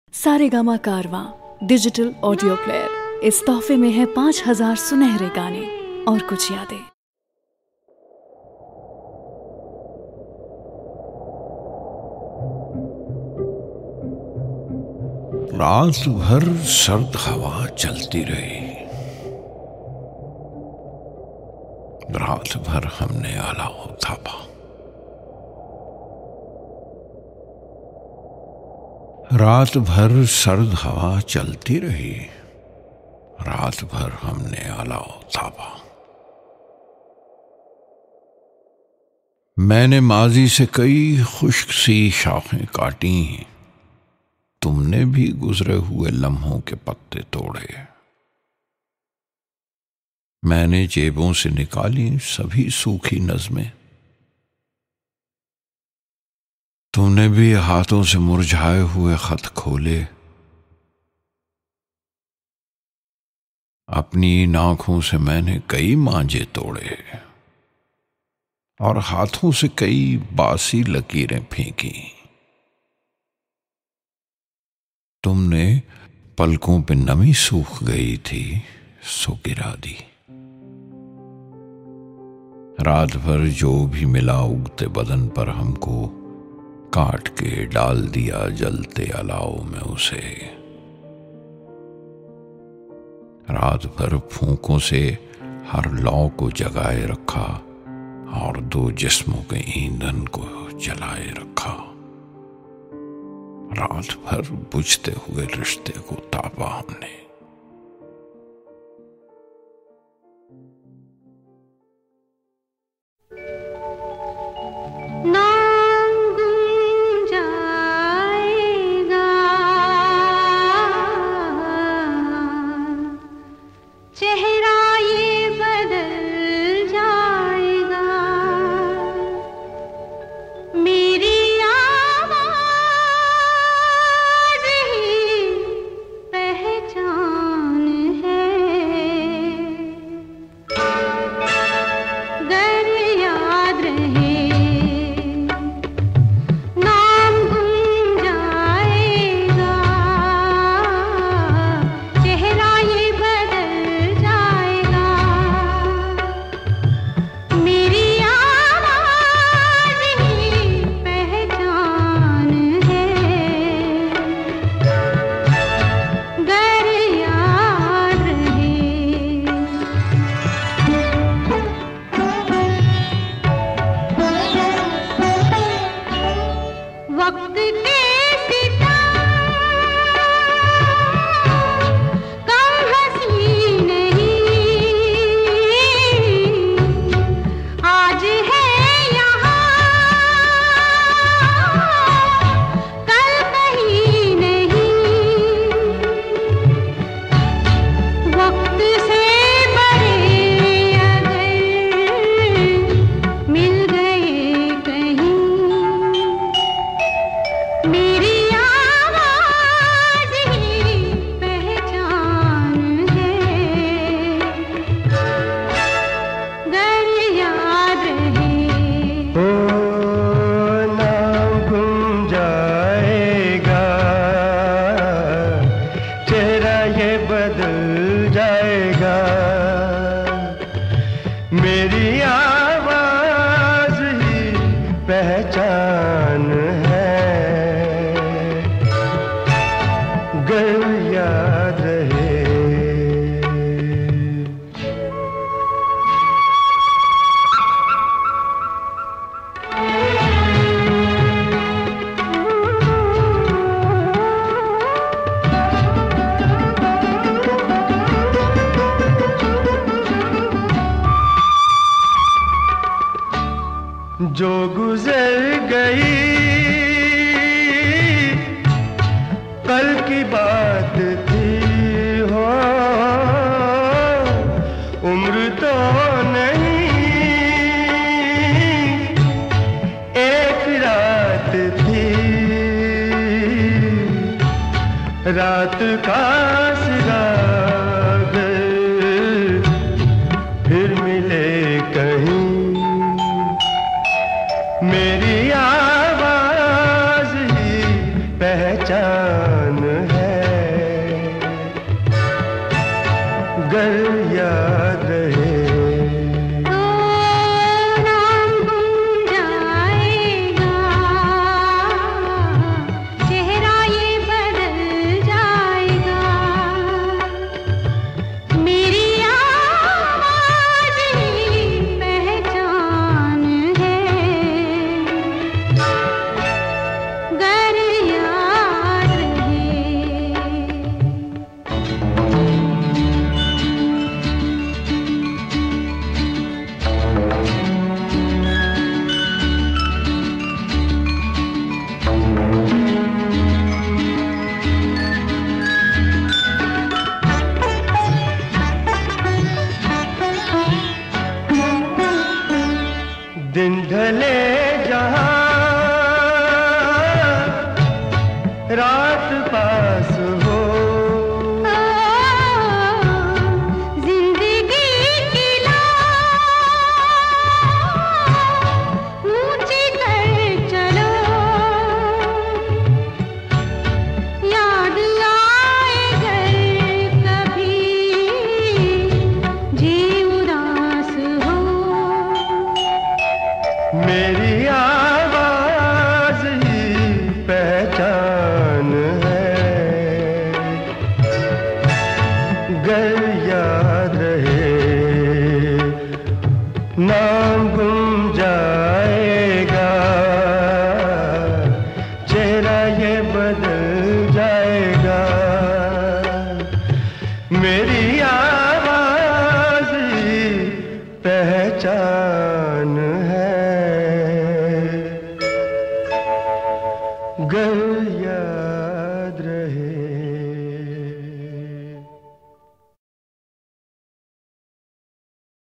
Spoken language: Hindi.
सारेगामा कारवां डिजिटल ऑडियो प्लेयर। इस तोहफे में है 5000 सुनहरे गाने और कुछ यादें। रात भर सर्द हवा चलती रही। रात भर हमने अलाव थापा। रात भर सर्द हवा चलती रही। रात भर हमने अलाव थापा। मैंने माजी से कई खुश्क सी शाखें काटी। तुमने भी गुजरे हुए लम्हों के पत्ते तोड़े। मैंने जेबों से निकाली सभी सूखी नज़में। तुमने भी हाथों से मुरझाए हुए खत खोले। अपनी इन आंखों से मैंने कई मांझे तोड़े और हाथों से कई बासी लकीरें फेंकी। तुमने पलकों पे नमी सूख गई थी सो गिरा दी। रात भर जो भी मिला उगते बदन पर हमको काट के डाल दिया जलते अलाव में उसे। रात भर फूंकों से हर लौ को जगाए रखा और दो जिस्मों के ईंधन को जलाए रखा। रात भर बुझते हुए रिश्ते को तापा हमने। मेरी आवाज ही पहचान है, गर याद रहे। जो गुजर गई कल की बात थी हो, उम्र तो नहीं एक रात थी, रात का सिराग फिर मिले कहीं। मेरी आवाज ही पहचान मेरी